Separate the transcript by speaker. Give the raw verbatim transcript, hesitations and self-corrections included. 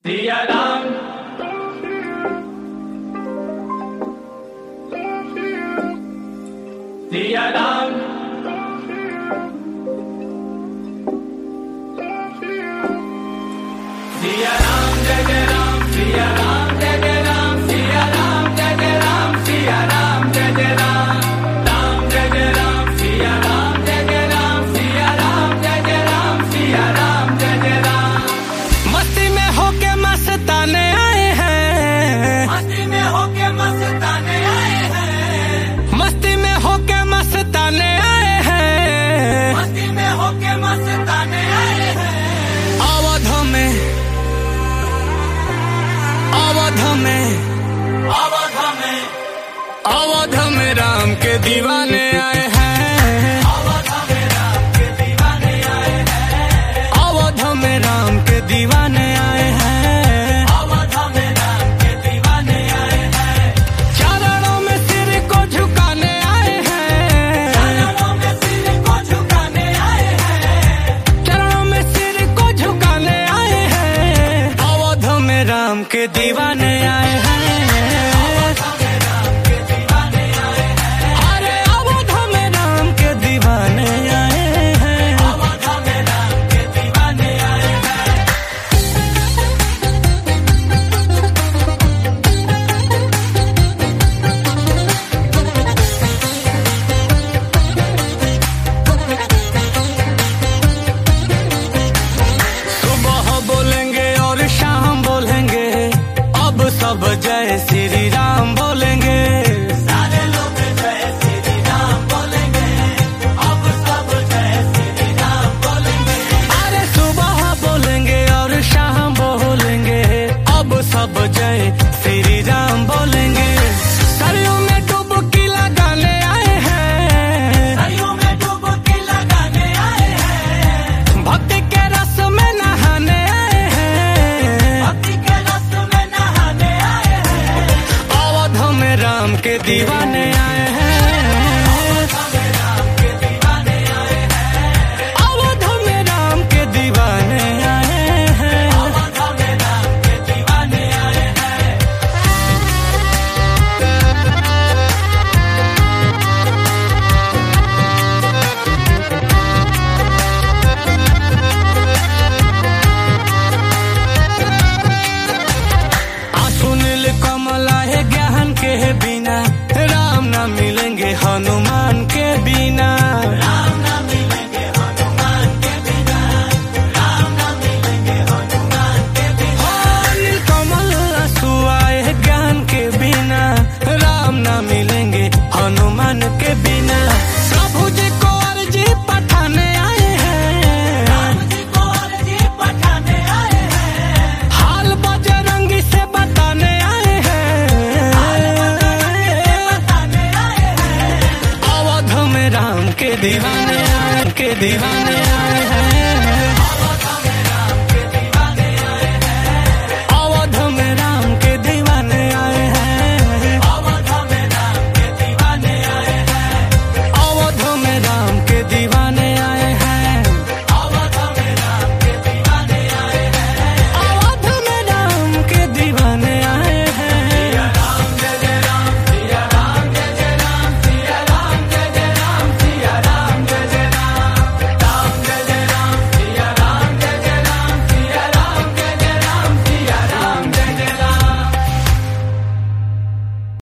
Speaker 1: सिया राम सिया राम सिया राम जय जय राम सिया राम जय जय राम सिया राम जय जय राम सिया राम जय जय राम राम जय जय राम सिया राम जय जय राम सिया राम जय जय राम सिया राम जय जय राम।
Speaker 2: मस्ती में होके मस्ताने आए हैं,
Speaker 1: मस्ती में होके मस्ताने आए हैं,
Speaker 2: मस्ती में होके मस्ताने आए हैं,
Speaker 1: मस्ती में होके मस्ताने आए हैं।
Speaker 2: अवध में अवध में
Speaker 1: अवध में
Speaker 2: अवध में राम के दीवाने आए हैं,
Speaker 1: अवध में राम के दीवाने आए हैं,
Speaker 2: अवध में राम के दीवाने आए हैं,
Speaker 1: अवध में राम के दीवाने आए हैं।
Speaker 2: चरणों में सिर को झुकाने आए हैं,
Speaker 1: चरणों में सिर को झुकाने आए हैं,
Speaker 2: चरणों में सिर को झुकाने आए हैं, अवध में राम के दीवाने आए हैं।
Speaker 1: अवध में राम के दीवाने आए हैं,
Speaker 2: अरे अवध में राम के दीवाने आए हैं,
Speaker 1: अवध में राम के दीवाने आए हैं।
Speaker 2: सुबह बोलेंगे और शाम बोलेंगे, अब सब जय श्री राम बोलेंगे,
Speaker 1: सारे लोग जय श्री राम बोलेंगे, अब सब जय श्री राम बोलेंगे।
Speaker 2: अरे सुबह बोलेंगे और शाम बोलेंगे, अब सब जय श्री राम बोलेंगे। सरयू में डुबकी लगाने आए हैं,
Speaker 1: सरयू में डुबकी लगाने आए हैं,
Speaker 2: भक्ति के रस में नहाने आए हैं,
Speaker 1: भक्ति के रस में नहाने आए हैं।
Speaker 2: अवध में राम के दीवाने आए हैं,
Speaker 1: अवध में राम के दीवाने आए हैं,
Speaker 2: अवध में राम के दीवाने आए हैं।
Speaker 1: अवध में राम के दीवाने आए हैं।
Speaker 2: आंसू नील कमला है ज्ञान के बिना, राम न मिलेंगे हनुमान के बिना,
Speaker 1: राम न मिलेंगे हनुमान के बिना, राम न मिलेंगे हनुमान के बिना।
Speaker 2: हाँ, नील कमल आंसू आए ज्ञान के बिना, राम न मिलेंगे हनुमान के बिना। प्रभु जी को अर्जी पठाने आए हैं,
Speaker 1: राम जी को अर्जी पठाने आए हैं,
Speaker 2: हाल बजरंगी से बताने आए हैं,
Speaker 1: बताने आए हैं।
Speaker 2: अवध में राम के दीवाने आए के दीवाने